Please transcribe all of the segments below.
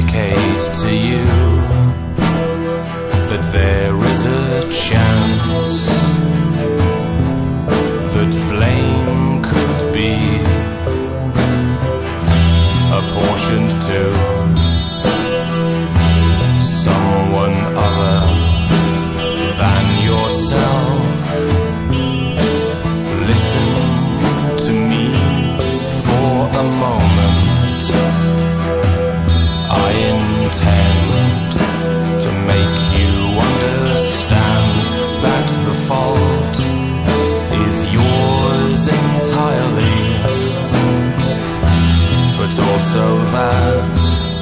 indicate to you that there is a chance that blame could be apportioned to someone other than yourself. Listen to me for a moment. I intend to make you understand that the fault is yours entirely, but also that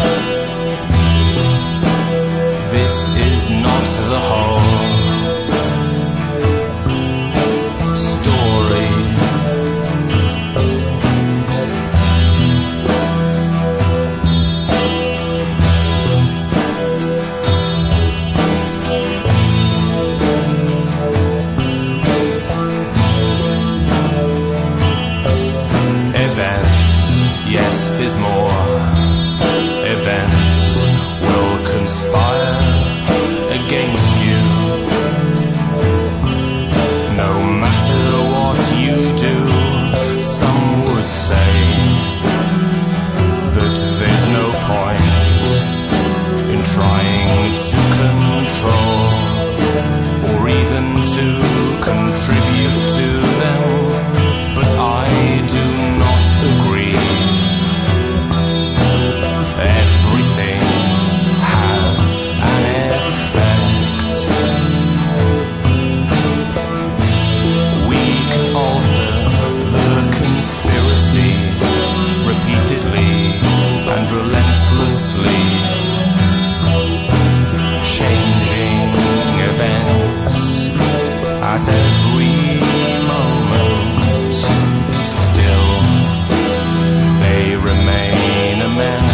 this is not the whole story. Yes, there's more. Events will conspire against you. No matter what you do, some would say that there's no point in trying to control or even to contribute to them. But I do not agree. Everything has an effect. We can alter the conspiracy repeatedly and relentlessly, changing events at every moment. Still, they remain a mess.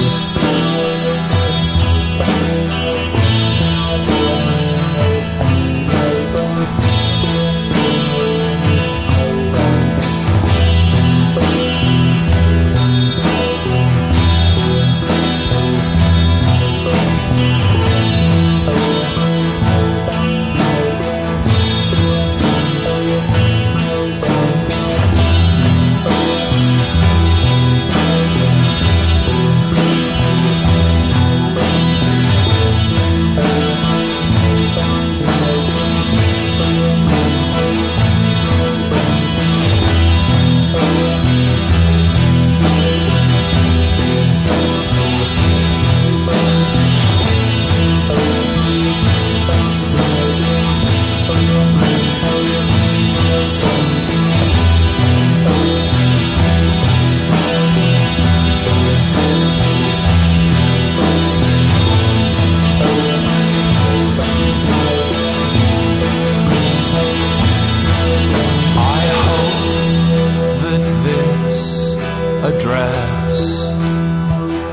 Address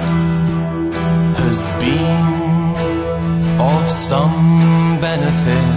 has been of some benefit.